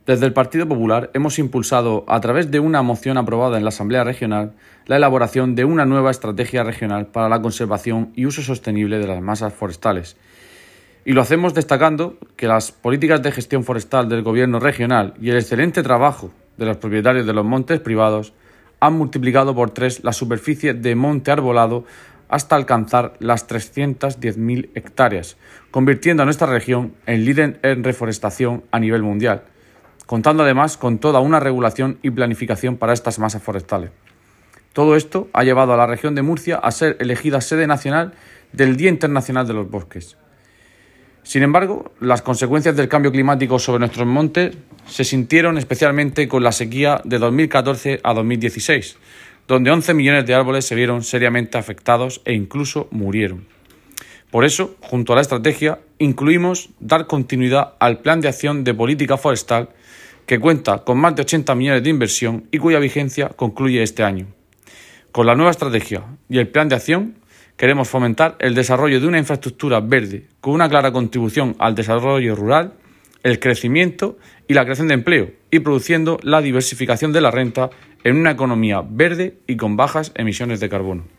Desde el Partido Popular hemos impulsado, a través de una moción aprobada en la Asamblea Regional, la elaboración de una nueva estrategia regional para la conservación y uso sostenible de las masas forestales. Y lo hacemos destacando que las políticas de gestión forestal del Gobierno regional y el excelente trabajo de los propietarios de los montes privados han multiplicado por 3 la superficie de monte arbolado hasta alcanzar las 310.000 hectáreas, convirtiendo a nuestra región en líder en reforestación a nivel mundial, contando además con toda una regulación y planificación para estas masas forestales. Todo esto ha llevado a la región de Murcia a ser elegida sede nacional del Día Internacional de los Bosques. Sin embargo, las consecuencias del cambio climático sobre nuestros montes se sintieron especialmente con la sequía de 2014 a 2016, donde 11 millones de árboles se vieron seriamente afectados e incluso murieron. Por eso, junto a la estrategia, incluimos dar continuidad al Plan de Acción de Política Forestal, que cuenta con más de 80 millones de inversión y cuya vigencia concluye este año. Con la nueva estrategia y el Plan de Acción, queremos fomentar el desarrollo de una infraestructura verde con una clara contribución al desarrollo rural, el crecimiento y la creación de empleo, y produciendo la diversificación de la renta en una economía verde y con bajas emisiones de carbono.